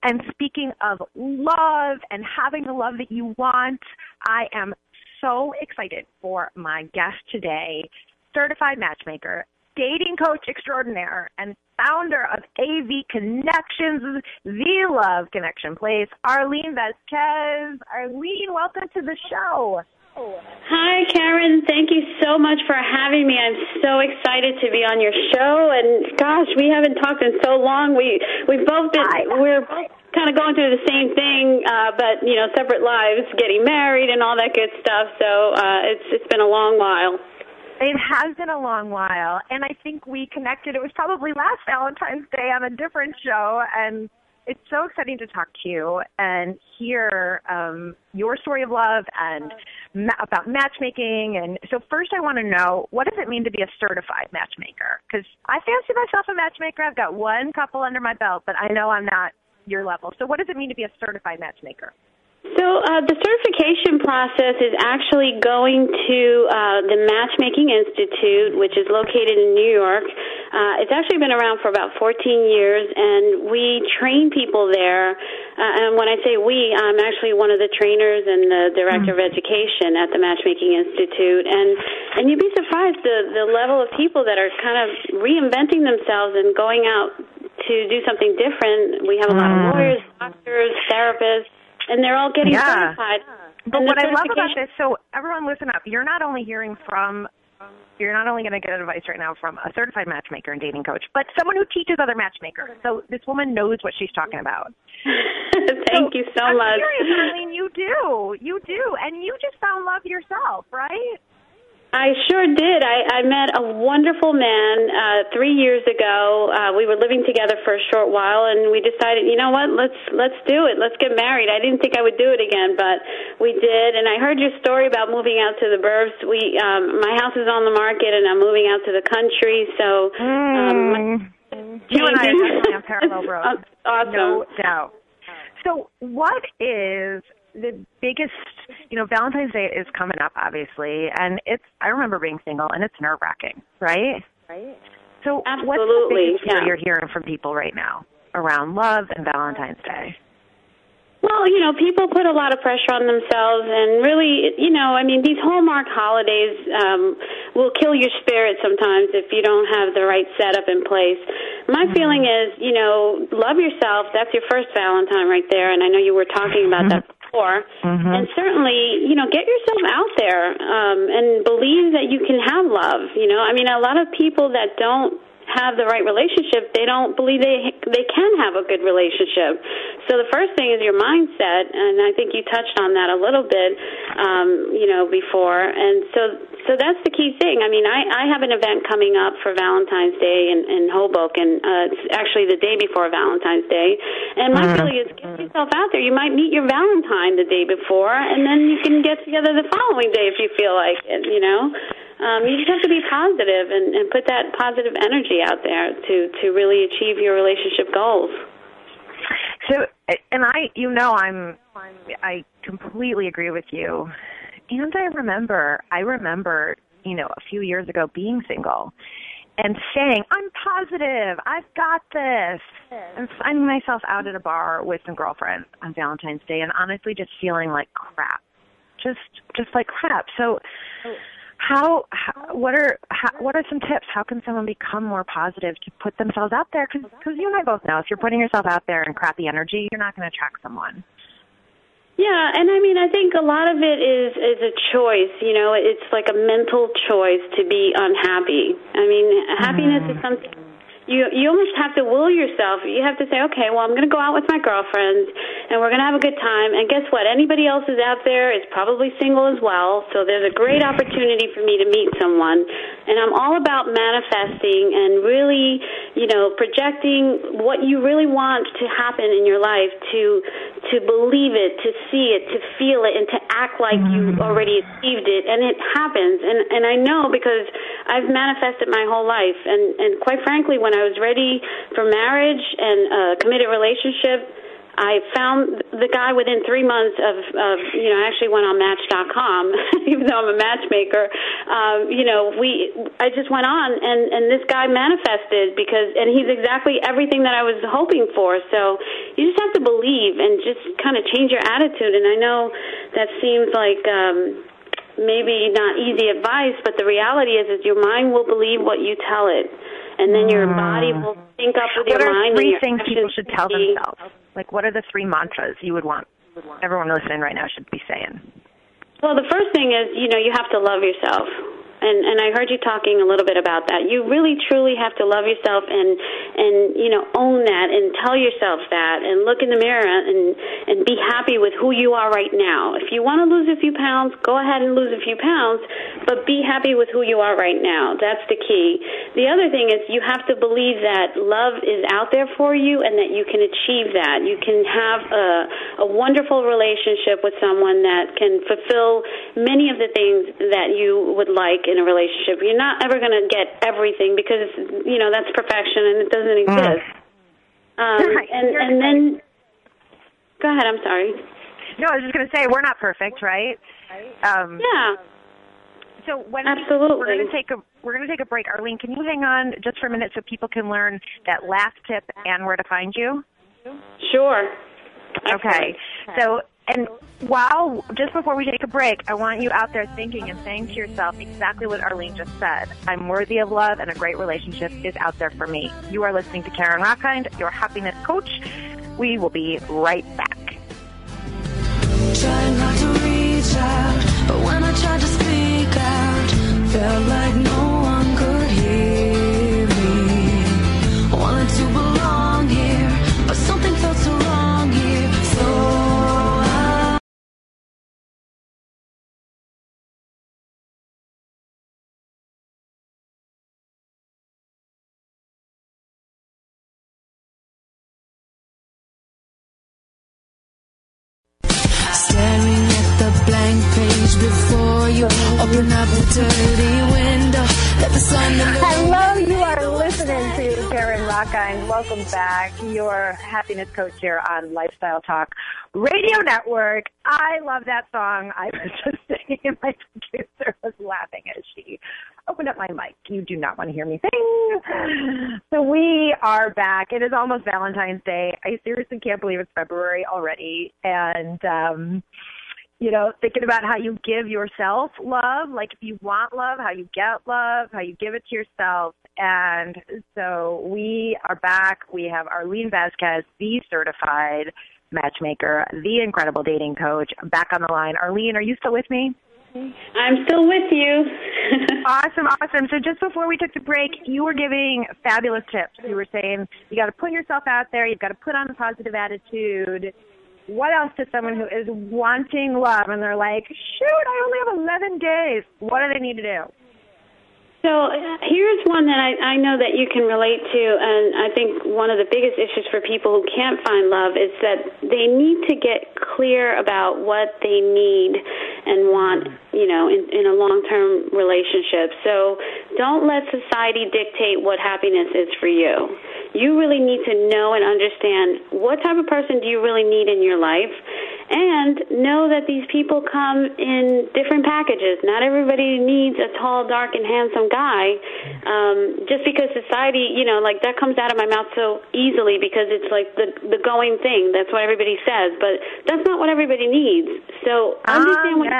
And speaking of love and having the love that you want, I am so excited for my guest today, certified matchmaker, dating coach extraordinaire, and founder of AV Connections, the Love Connection Place, Arlene Vasquez. Arlene, welcome to the show. Hi, Karen. Thank you so much for having me. I'm so excited to be on your show. And gosh, we haven't talked in so long. We're both kind of going through the same thing, but separate lives, getting married and all that good stuff. So it's been a long while. It has been a long while, and I think we connected. It was probably last Valentine's Day on a different show, and it's so exciting to talk to you and hear your story of love and about matchmaking. And so first I want to know, what does it mean to be a certified matchmaker? Because I fancy myself a matchmaker. I've got one couple under my belt, but I know I'm not your level. So what does it mean to be a certified matchmaker? So the certification process is actually going to the Matchmaking Institute, which is located in New York. It's actually been around for about 14 years, and we train people there. And when I say we, I'm actually one of the trainers and the director of education at the Matchmaking Institute. And you'd be surprised the level of people that are kind of reinventing themselves and going out to do something different. We have a lot of lawyers, doctors, therapists, and they're all getting certified. But what I love about this, so everyone listen up, you're not only going to get advice right now from a certified matchmaker and dating coach, but someone who teaches other matchmakers. So this woman knows what she's talking about. Thank you so much. I'm serious, Arlene, you do. And you just found love yourself, right? I sure did. I met a wonderful man 3 years ago. We were living together for a short while, and we decided, you know what, let's do it. Let's get married. I didn't think I would do it again, but we did. And I heard your story about moving out to the burbs. My house is on the market, and I'm moving out to the country. So you and I are definitely on parallel roads. Awesome. No doubt. So what is the biggest, Valentine's Day is coming up, obviously, and I remember being single, and it's nerve-wracking, right? Right. So absolutely. What's the biggest fear you're hearing from people right now around love and Valentine's Day? Well, people put a lot of pressure on themselves, and really, these Hallmark holidays will kill your spirit sometimes if you don't have the right setup in place. My feeling is, love yourself. That's your first Valentine right there, and I know you were talking about that before. And certainly, get yourself out there and believe that you can have love. A lot of people that don't have the right relationship, they don't believe they can have a good relationship. So the first thing is your mindset, and I think you touched on that a little bit, before. And so that's the key thing. I have an event coming up for Valentine's Day in Hoboken. It's actually the day before Valentine's Day. And my feeling is, get yourself out there. You might meet your Valentine the day before, and then you can get together the following day if you feel like it, you just have to be positive and put that positive energy out there to really achieve your relationship goals. So, and I completely agree with you. And I remember, a few years ago being single and saying, I'm positive, I've got this, and finding myself out at a bar with some girlfriends on Valentine's Day and honestly just feeling like crap, just like crap. So what are some tips? How can someone become more positive to put themselves out there? Because you and I both know if you're putting yourself out there in crappy energy, you're not going to attract someone. Yeah, and I think a lot of it is a choice. It's like a mental choice to be unhappy. Happiness is something you almost have to will yourself. You have to say, okay, well, I'm going to go out with my girlfriends, and we're going to have a good time. And guess what? Anybody else is out there is probably single as well, so there's a great opportunity for me to meet someone. And I'm all about manifesting and really, projecting what you really want to happen in your life, to believe it, to see it, to feel it, and to act like you already achieved it. And it happens. And I know because I've manifested my whole life. And quite frankly, when I was ready for marriage and a committed relationship, I found the guy within 3 months of I actually went on Match.com, even though I'm a matchmaker. I just went on, and this guy manifested and he's exactly everything that I was hoping for. So you just have to believe and just kind of change your attitude. And I know that seems like maybe not easy advice, but the reality is your mind will believe what you tell it, and then your body will sync up with your mind. What are 3 things people should tell themselves? Like, what are the 3 mantras you would want everyone listening right now should be saying? Well, the first thing is, you have to love yourself. And I heard you talking a little bit about that. You really, truly have to love yourself and own that and tell yourself that and look in the mirror and be happy with who you are right now. If you want to lose a few pounds, go ahead and lose a few pounds, but be happy with who you are right now. That's the key. The other thing is you have to believe that love is out there for you and that you can achieve that. You can have a wonderful relationship with someone that can fulfill many of the things that you would like in a relationship. You're not ever going to get everything because, that's perfection and it doesn't exist. And then, go ahead, I'm sorry. No, I was just going to say, we're not perfect, right? Yeah. So absolutely. We're going to take a break. Arlene, can you hang on just for a minute so people can learn that last tip and where to find you? Sure. Okay. So, and just before we take a break, I want you out there thinking and saying to yourself exactly what Arlene just said. I'm worthy of love and a great relationship is out there for me. You are listening to Karen Rockkind, your happiness coach. We will be right back. Trying not to reach out, but when I tried to speak out, felt like no one could hear me. Wanted to belong here, but something felt so wrong here. So staring at the blank page before you, open up the dirty window, let the sun in. Hello, you are listening to Karen Rockkind. Welcome back. Your happiness coach here on Lifestyle Talk Radio Network. I love that song. I was just singing and my producer was laughing as she opened up my mic. You do not want to hear me sing. So we are back. It is almost Valentine's Day. I seriously can't believe it's February already. And, thinking about how you give yourself love, like if you want love, how you get love, how you give it to yourself. And so we are back. We have Arlene Vasquez, the certified matchmaker, the incredible dating coach, back on the line. Arlene, are you still with me? I'm still with you. Awesome. So just before we took the break, you were giving fabulous tips. You were saying you got to put yourself out there. You've got to put on a positive attitude. What else to someone who is wanting love and they're like, shoot, I only have 11 days. What do they need to do? So here's one that I know that you can relate to, and I think one of the biggest issues for people who can't find love is that they need to get clear about what they need and want, in a long-term relationship. So don't let society dictate what happiness is for you. You really need to know and understand what type of person do you really need in your life, and know that these people come in different packages. Not everybody needs a tall, dark, and handsome guy. Just because society, that comes out of my mouth so easily because it's like the going thing. That's what everybody says, but that's not what everybody needs. So understand what...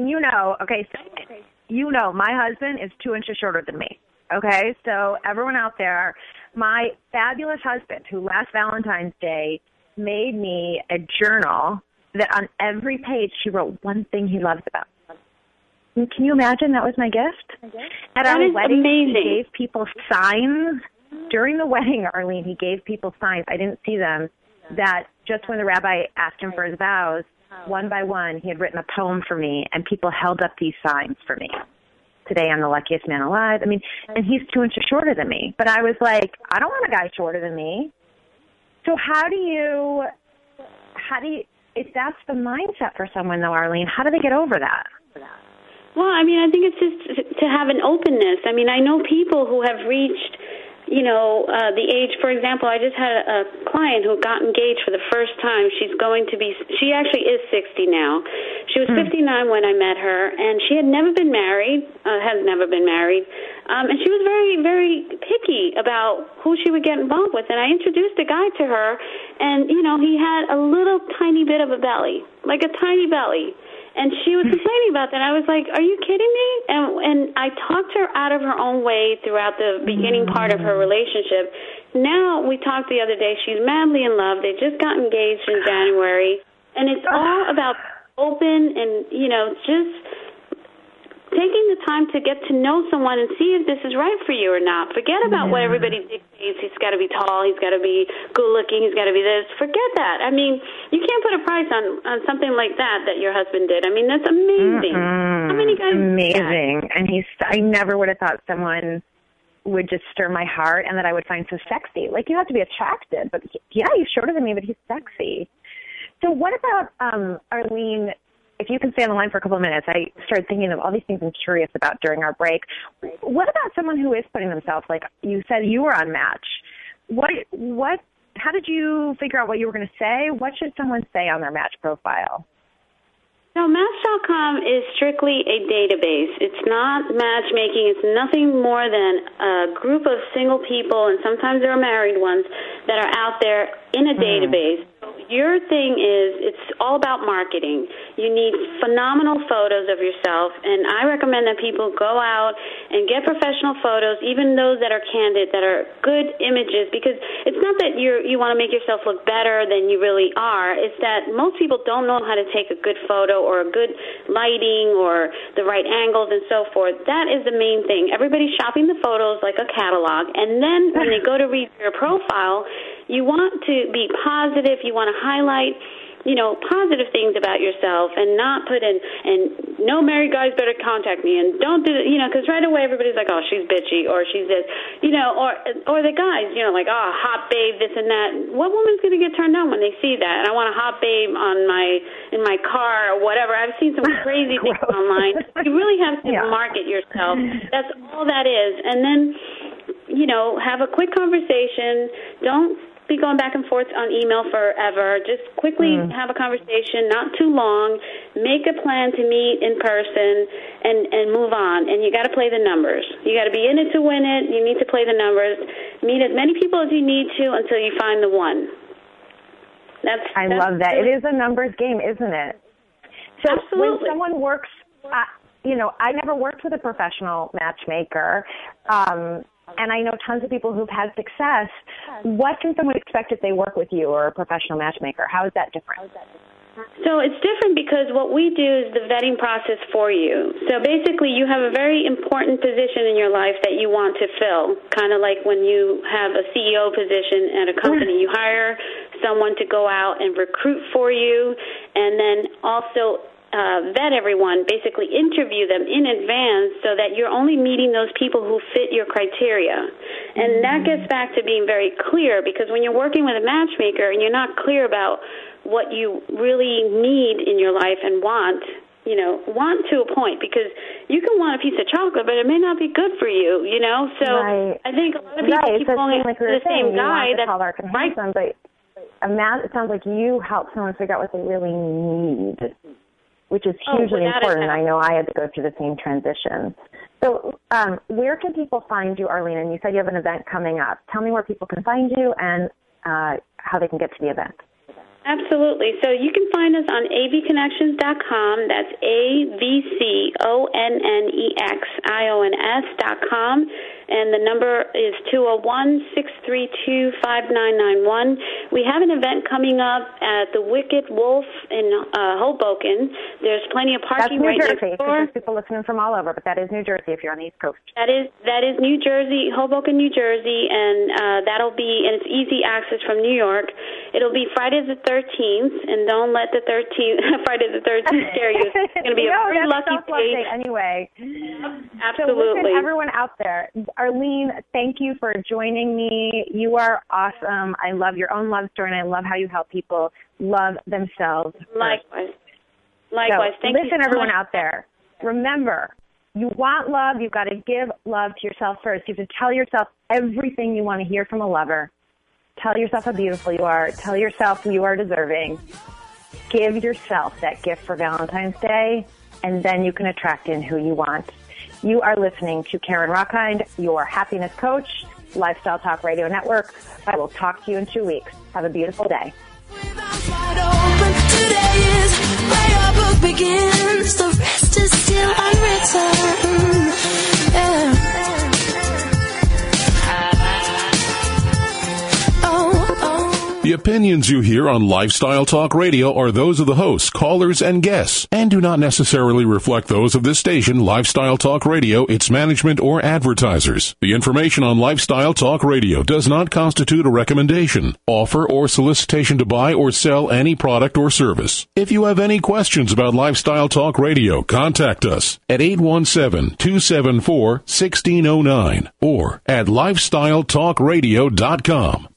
my husband is 2 inches shorter than me. Okay, so everyone out there, my fabulous husband, who last Valentine's Day made me a journal that on every page he wrote one thing he loves about. Can you imagine that was my gift? At our wedding, amazing. He gave people signs. During the wedding, Arlene, he gave people signs. I didn't see them. That just when the rabbi asked him for his vows, one by one, he had written a poem for me, and people held up these signs for me. Today I'm the luckiest man alive. I mean, and he's 2 inches shorter than me. But I was like, I don't want a guy shorter than me. So how do you, if that's the mindset for someone though, Arlene, how do they get over that? Well, I think it's just to have an openness. I know people who have reached the age, for example, I just had a client who got engaged for the first time. She actually is 60 now. She was 59 when I met her, and she had never been married, and she was very, very picky about who she would get involved with. And I introduced a guy to her, and, he had a little tiny bit of a belly, like a tiny belly. And she was complaining about that. I was like, are you kidding me? And I talked her out of her own way throughout the beginning part of her relationship. Now we talked the other day. She's madly in love. They just got engaged in January. And it's all about open and, just taking the time to get to know someone and see if this is right for you or not. Forget about what everybody dictates. He's got to be tall. He's got to be good-looking. He's got to be this. Forget that. I mean, you can't put a price on something like that your husband did. I mean, that's amazing. How many guys amazing. And I never would have thought someone would just stir my heart and that I would find so sexy. Like, you have to be attracted. But, yeah, he's shorter than me, but he's sexy. So what about, Arlene, if you can stay on the line for a couple of minutes, I started thinking of all these things I'm curious about during our break. What about someone who is putting themselves, like you said you were on Match? How did you figure out what you were going to say? What should someone say on their Match profile? So Match.com is strictly a database. It's not matchmaking. It's nothing more than a group of single people, and sometimes there are married ones, that are out there in a database. Your thing is, it's all about marketing. You need phenomenal photos of yourself, and I recommend that people go out and get professional photos, even those that are candid, that are good images, because it's not that you want to make yourself look better than you really are. It's that most people don't know how to take a good photo or a good lighting or the right angles and so forth. That is the main thing. Everybody's shopping the photos like a catalog, and then when they go to read your profile, you want to be positive. You want to highlight, positive things about yourself and not put in, and no married guys better contact me, and don't do it, because right away everybody's like, oh, she's bitchy, or she's this, or the guys, like, oh, hot babe, this and that. What woman's going to get turned on when they see that? And I want a hot babe in my car or whatever. I've seen some crazy things online. You really have to market yourself. That's all that is. And then, have a quick conversation. Don't be going back and forth on email forever. Just quickly have a conversation, not too long. Make a plan to meet in person and move on. And you got to play the numbers. You got to be in it to win it. You need to play the numbers. Meet as many people as you need to until you find the one. I love that. It is a numbers game, isn't it? So absolutely. When someone works, I never worked with a professional matchmaker. And I know tons of people who've had success. What can someone expect if they work with you or a professional matchmaker? How is that different? So it's different because what we do is the vetting process for you. So basically you have a very important position in your life that you want to fill, kind of like when you have a CEO position at a company. You hire someone to go out and recruit for you, and then also vet everyone, basically interview them in advance so that you're only meeting those people who fit your criteria. And that gets back to being very clear, because when you're working with a matchmaker and you're not clear about what you really need in your life and want to a point, because you can want a piece of chocolate, but it may not be good for you, So right. I think a lot of people keep going after the same guy. That's right. But it sounds like you help someone figure out what they really need, which is hugely important. I know I had to go through the same transition. So where can people find you, Arlene? And you said you have an event coming up. Tell me where people can find you and how they can get to the event. Absolutely. So you can find us on avconnections.com. That's AVCONNEXIONS.com. And the number is 201-632-5991. We have an event coming up at the Wicked Wolf in Hoboken. There's plenty of parking right next door. That's New Jersey. There's people listening from all over, but that is New Jersey if you're on the East Coast. That is New Jersey, Hoboken, New Jersey, and it's easy access from New York. It'll be Friday the 13th, and don't let the Friday the 13th scare you. It's going to be a very lucky day. Anyway. Absolutely. So listen, everyone out there, Arlene, thank you for joining me. You are awesome. I love your own love story, and I love how you help people love themselves. Likewise. So, Thank you. Listen, everyone out there, remember, you want love, you've got to give love to yourself first. You have to tell yourself everything you want to hear from a lover. Tell yourself how beautiful you are. Tell yourself you are deserving. Give yourself that gift for Valentine's Day, and then you can attract in who you want. You are listening to Karen Rockhind, your happiness coach, Lifestyle Talk Radio Network. I will talk to you in 2 weeks. Have a beautiful day. Today is where your book begins. The rest is still unwritten. Yeah. The opinions you hear on Lifestyle Talk Radio are those of the hosts, callers, and guests, and do not necessarily reflect those of this station, Lifestyle Talk Radio, its management, or advertisers. The information on Lifestyle Talk Radio does not constitute a recommendation, offer, or solicitation to buy or sell any product or service. If you have any questions about Lifestyle Talk Radio, contact us at 817-274-1609 or at lifestyletalkradio.com.